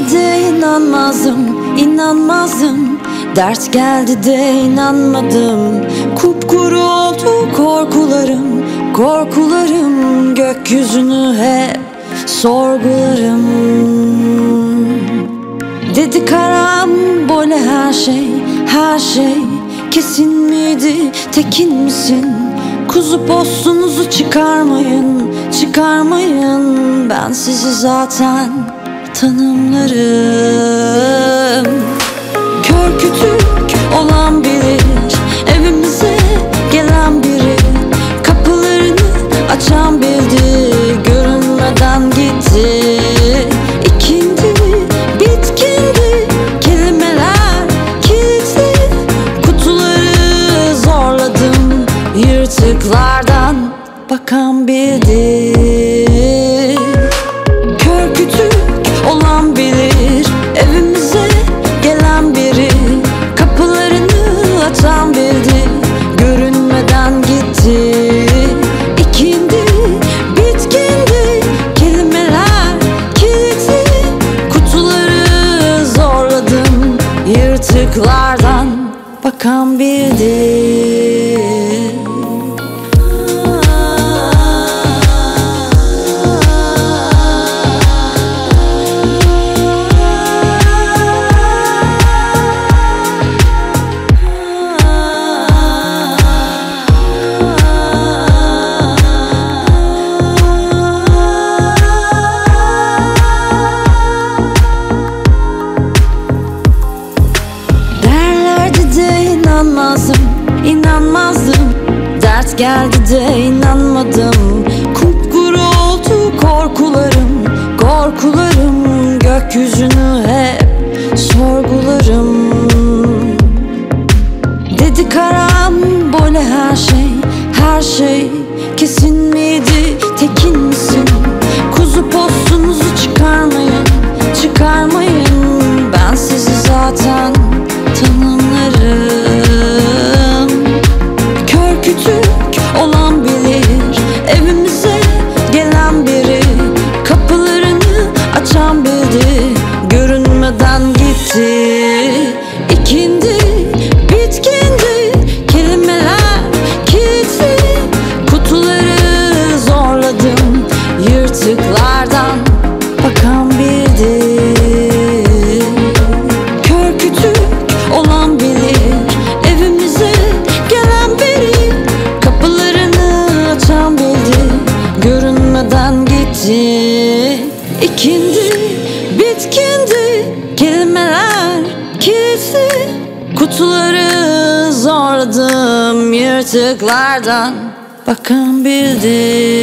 geldi de inanmazdım, inanmazdım. Dert geldi de inanmadım. Kupkuru oldu korkularım, korkularım. Gökyüzünü hep sorgularım. Dedi karambole her şey, her şey. Kesin miydi, tekin misin? Kuzu postunuzu çıkarmayın, çıkarmayın. Ben sizi zaten tanımlarım. Kör kütük olan bilir, evimize gelen biri. Kapılarını açan bildi, görünmeden gitti. İkindi, bitkindi, kelimeler kilitli. Kutuları zorladım, yırtıklardan bakan bildi. Kör kütük olan bilir, evimize gelen biri. Kapılarını açan bildi, görünmeden gitti. İkindi, bitkindi, kelimeler kilitli. Kutuları zorladım, yırtıklardan bakan bildi. İnanmazdım, inanmazdım. Dert geldi de inanmadım. Kupkuru oldu korkularım, korkularım. Gökyüzünü hep sorgularım. Dedi karambole her şey, her şey. Kesin miydi, tekin misin? Kuzu postunuzu çıkarmayın, çıkarmayın. Ben sizi zaten tanımlarım. Kör kütük olan bilir, evimize gelen biri. Kapılarını açan bildi, görünmeden gitti. İkindi, bitkindi, kelimeler kilitli. Kutuları zorladım, yırtıklardan bakan bildi. Kör kütük olan bilir, evimize gelen biri. Kapılarını açan bildi, görünmeden gitti. İkindi, bitkindi, kelimeler kilitli. Kutuları zorladım, yırtıklardan bakan bildi.